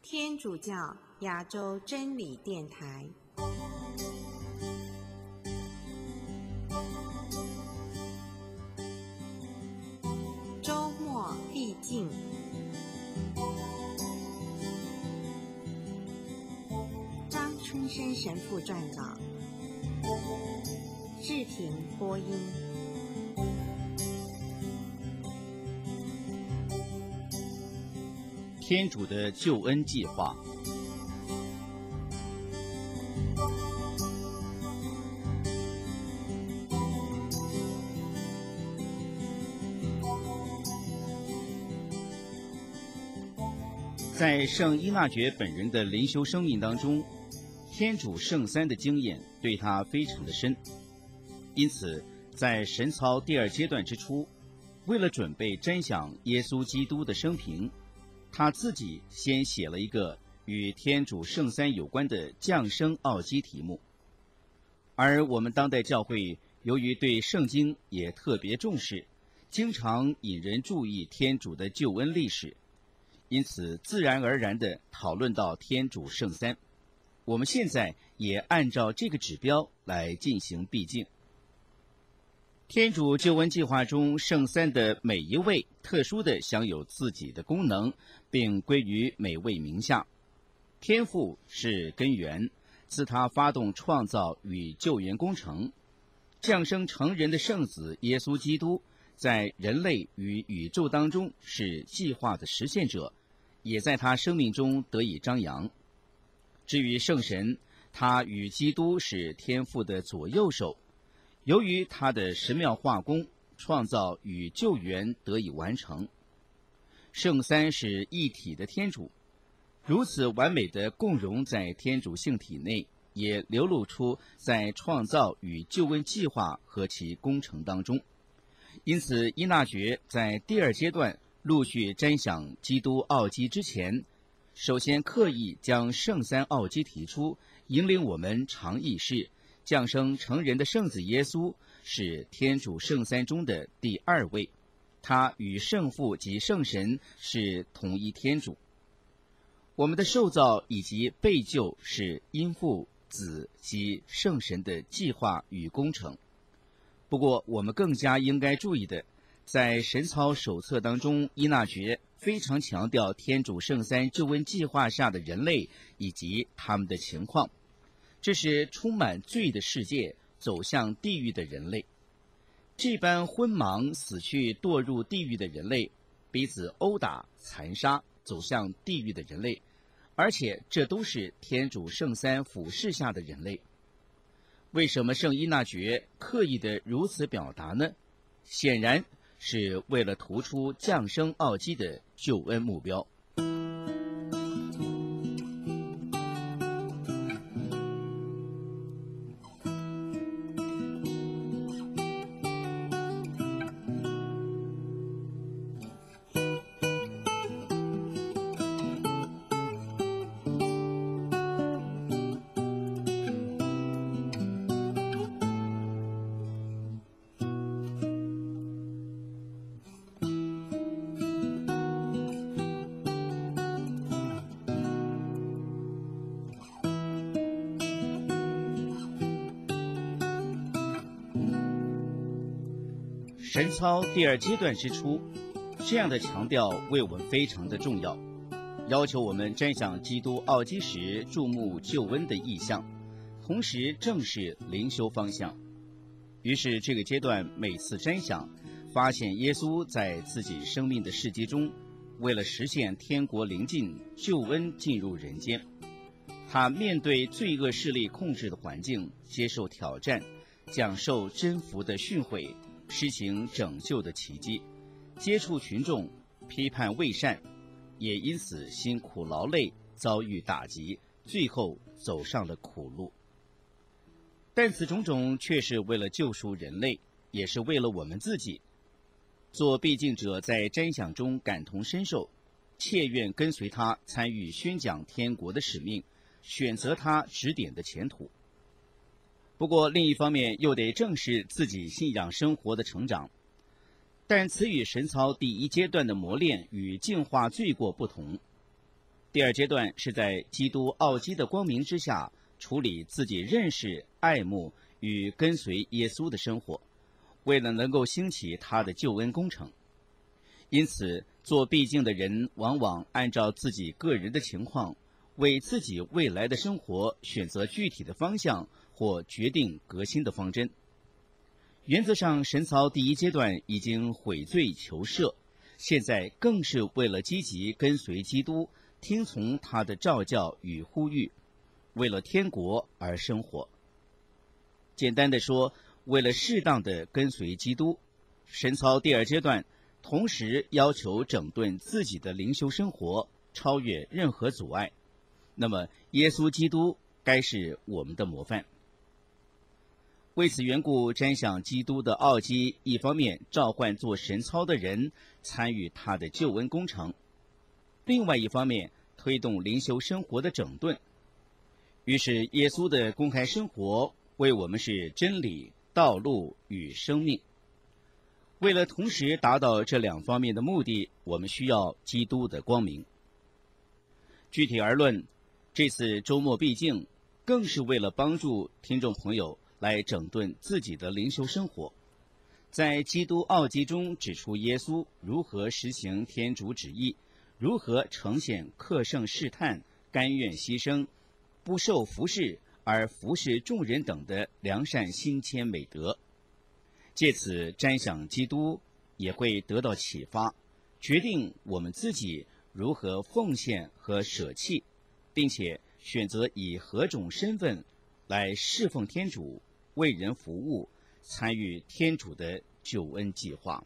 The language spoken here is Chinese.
天主教亚洲真理电台。周末必进。张春生神父撰稿，志婷播音。 天主的救恩计划。在圣依纳爵本人的灵修生命当中，天主圣三的经验对他非常的深，因此在神操第二阶段之初，为了准备瞻想耶稣基督的生平，他自己先写了一个与天主圣三有关的降生奥基题目。而我们当代教会由于对圣经也特别重视，经常引人注意天主的救恩历史，因此自然而然地讨论到天主圣三。我们现在也按照这个指标来进行毕竟。天主救恩计划中，圣三的每一位特殊地享有自己的功能，并归于每位名下。天父是根源，自他发动创造与救援工程，降生成人的圣子耶稣基督在人类与宇宙当中是计划的实现者，也在他生命中得以张扬。至于圣神，他与基督是天父的左右手，由于他的神妙化工，创造与救援得以完成。圣三是一体的天主，如此完美的共融在天主性体内，也流露出在创造与救恩计划和其工程当中。因此依纳爵在第二阶段陆续瞻想基督奥基之前，首先刻意将圣三奥基提出，引领我们常意识降生成人的圣子耶稣是天主圣三中的第二位，他与圣父及圣神是同一天主。我们的受造以及被救是因父子及圣神的计划与工程。不过我们更加应该注意的，在神操手册当中，依纳爵非常强调天主圣三救恩计划下的人类以及他们的情况。这是充满罪的世界走向地狱的人类，这般昏盲死去堕入地狱的人类，彼此殴打残杀走向地狱的人类，而且这都是天主圣三俯视下的人类。为什么圣依纳爵刻意的如此表达呢？显然是为了突出降生奥基的救恩目标。神操第二阶段之初，这样的强调为我们非常的重要，要求我们瞻想基督奥基时注目救恩的意象，同时正视灵修方向。于是这个阶段每次瞻想，发现耶稣在自己生命的事迹中，为了实现天国临近，救恩进入人间，他面对罪恶势力控制的环境，接受挑战，讲授真福的训诲，施行拯救的奇迹，接触群众，批判伪善，也因此辛苦劳累，遭遇打击，最后走上了苦路。但此种种却是为了救赎人类，也是为了我们自己。做必敬者在瞻想中感同身受，切愿跟随他参与宣讲天国的使命，选择他指点的前途。不过另一方面又得正视自己信仰生活的成长，但此与神操第一阶段的磨练与净化罪过不同。 第二阶段是在基督奥基的光明之下，处理自己认识、爱慕与跟随耶稣的生活，为了能够兴起他的救恩工程。因此，做必经的人往往按照自己个人的情况，为自己未来的生活选择具体的方向或决定革新的方针。原则上，神操第一阶段已经悔罪求赦，现在更是为了积极跟随基督，听从他的召教与呼吁，为了天国而生活。简单的说，为了适当的跟随基督，神操第二阶段同时要求整顿自己的灵修生活，超越任何阻碍。那么，耶稣基督该是我们的模范。为此缘故，瞻想基督的奥基，一方面召唤做神操的人参与他的救恩工程，另外一方面推动灵修生活的整顿。于是，耶稣的公开生活为我们是真理、道路与生命。为了同时达到这两方面的目的，我们需要基督的光明。具体而论，这次周末必竟更是为了帮助听众朋友来整顿自己的灵修生活，在基督奥基中指出耶稣如何实行天主旨意，如何呈现克胜试探、甘愿牺牲、不受服侍而服侍众人等的良善心谦美德。借此瞻想基督，也会得到启发，决定我们自己如何奉献和舍弃，并且选择以何种身份来侍奉天主，为人服务，参与天主的救恩计划。